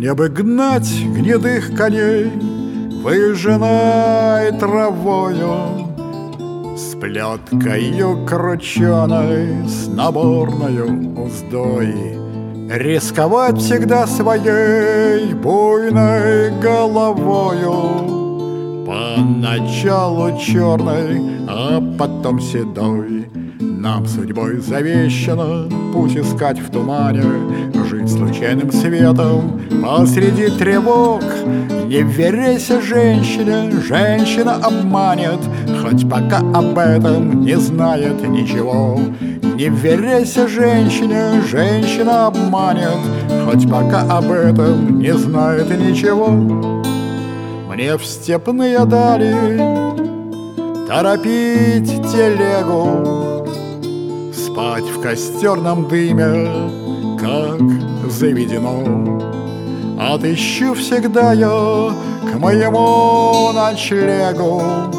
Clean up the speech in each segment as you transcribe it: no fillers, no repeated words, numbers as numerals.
Мне бы гнать гнедых коней, выжженной травою, с плеткою крученой, с наборною уздой, рисковать всегда своей буйной головою, поначалу черной, а потом седой. Нам судьбой завещано путь искать в тумане, жить случайным светом посреди тревог. Не верейся женщине, женщина обманет, хоть пока об этом не знает ничего. Не верейся женщине, женщина обманет, хоть пока об этом не знает ничего. Мне в степные дали торопить телегу, спать в костерном дыме, как заведено. Отыщу всегда я к моему ночлегу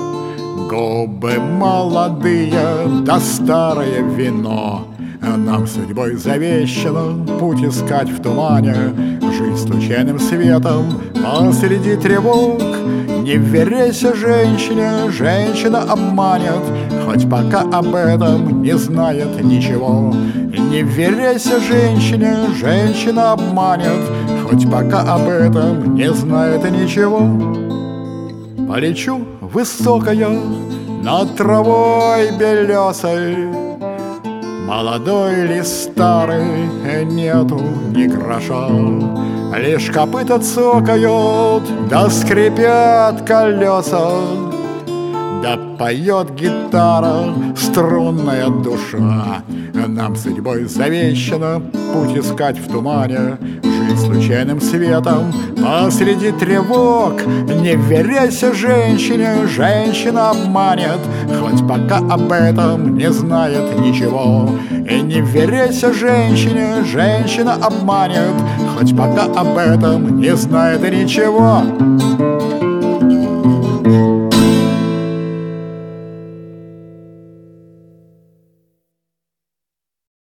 губы молодые да старое вино. Нам судьбой завещано путь искать в тумане, жить случайным светом посреди тревог. Не верейся женщине, женщина обманет, хоть пока об этом не знает ничего. Не верейся женщине, женщина обманет, хоть пока об этом не знает ничего. Полечу высокая над травой белесой, молодой ли старый, нету ни гроша. Лишь копыта цокают, да скрипят колеса, да поет гитара, струнная душа. Нам судьбой завещано путь искать в тумане, жить случайным светом посреди тревог. Не верейся женщине, женщина обманет, хоть пока об этом не знает ничего. И не верейся женщине, женщина обманет, хоть пока об этом не знает ничего.